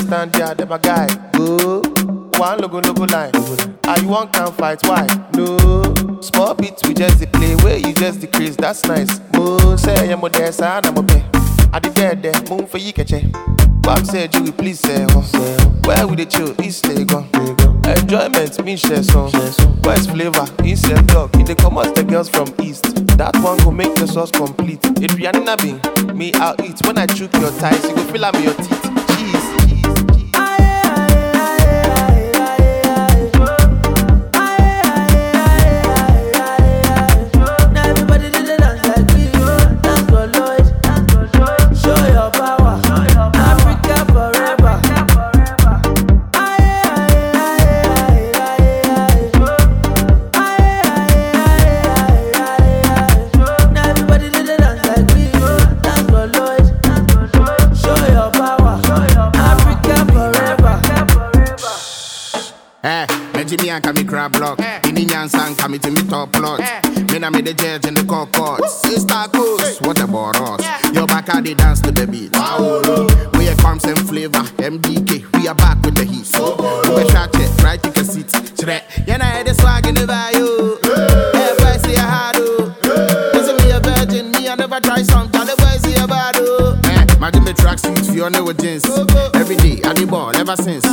stand there, them a guy. Go. One logo line. Are you one can fight? Why? No. Small beats we just the play. Where you just decrease, that's nice. Mo say I'm there, son, I'm okay. I did there, moon for you catch it. Bob said you will please say where we the chill, East Lagos. Enjoyment, me share some. West flavor, East dog. If they come out the girls from East, that one will make the sauce complete. If Rihanna be me, I'll eat. When I choke your thighs, you go feel I'm your teeth. Cheese. Jimmy and Kami crab block. Indian sang Kami to me top plot. Me na me the judge in the court. Sister Coast, what about us? Your back they dance to the beat. We are farms and flavor. MDK, we are back with the heat. We shot it, right to the seat. You know the swag in the value. Everybody say I had to. Listen me a virgin, me I never try some. Tell the boys see about it. Imagine me track suits, Fiona with jeans. Every day, I the ball, ever since.